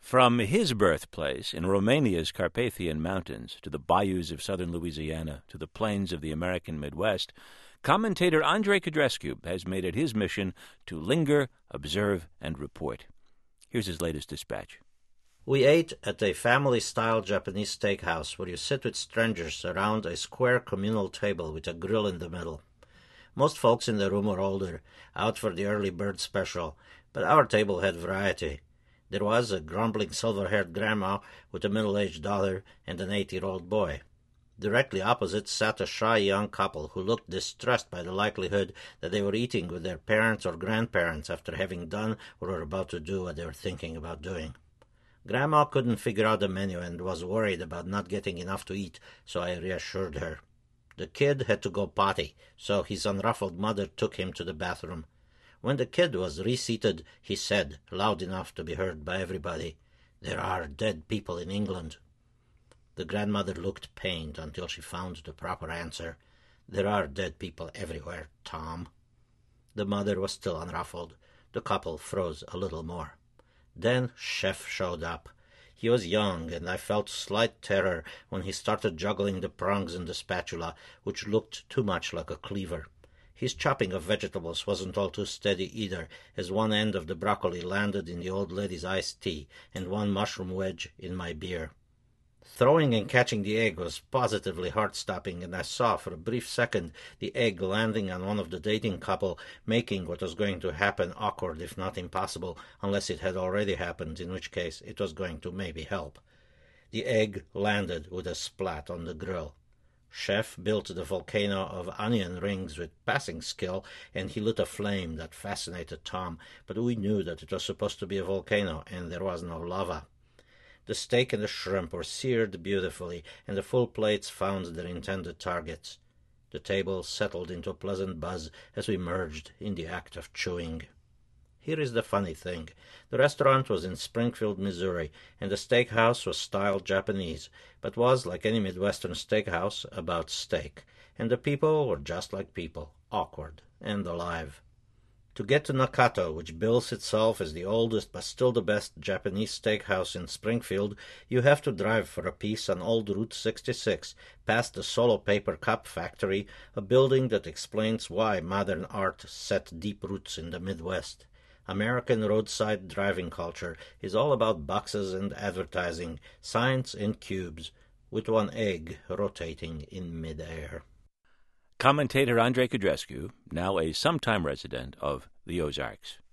From his birthplace in Romania's Carpathian Mountains to the bayous of southern Louisiana to the plains of the American Midwest, commentator Andrei Codrescu has made it his mission to linger, observe, and report. Here's his latest dispatch. We ate at a family-style Japanese steakhouse where you sit with strangers around a square communal table with a grill in the middle. Most folks in the room were older, out for the early bird special, but our table had variety. There was a grumbling silver-haired grandma with a middle-aged daughter and an 8-year-old boy. Directly opposite sat a shy young couple who looked distressed by the likelihood that they were eating with their parents or grandparents after having done or were about to do what they were thinking about doing. Grandma couldn't figure out the menu and was worried about not getting enough to eat, so I reassured her. The kid had to go potty, so his unruffled mother took him to the bathroom. When the kid was reseated, he said, loud enough to be heard by everybody, "There are dead people in England." The grandmother looked pained until she found the proper answer. "There are dead people everywhere, Tom." The mother was still unruffled. The couple froze a little more. Then Chef showed up. He was young, and I felt slight terror when he started juggling the prongs in the spatula, which looked too much like a cleaver. His chopping of vegetables wasn't all too steady either, as one end of the broccoli landed in the old lady's iced tea, and one mushroom wedge in my beer. Throwing and catching the egg was positively heart-stopping, and I saw for a brief second the egg landing on one of the dating couple, making what was going to happen awkward if not impossible, unless it had already happened, in which case it was going to maybe help. The egg landed with a splat on the grill. Chef built the volcano of onion rings with passing skill, and he lit a flame that fascinated Tom, but we knew that it was supposed to be a volcano, and there was no lava. The steak and the shrimp were seared beautifully, and the full plates found their intended targets. The table settled into a pleasant buzz as we merged in the act of chewing. Here is the funny thing. The restaurant was in Springfield, Missouri, and the steakhouse was styled Japanese, but was, like any Midwestern steakhouse, about steak, and the people were just like people, awkward and alive. To get to Nakato, which bills itself as the oldest but still the best Japanese steakhouse in Springfield, you have to drive for a piece on old Route 66, past the Solo Paper Cup Factory, a building that explains why modern art set deep roots in the Midwest. American roadside driving culture is all about boxes and advertising, signs and cubes, with one egg rotating in midair. Commentator Andrei Codrescu, now a sometime resident of the Ozarks.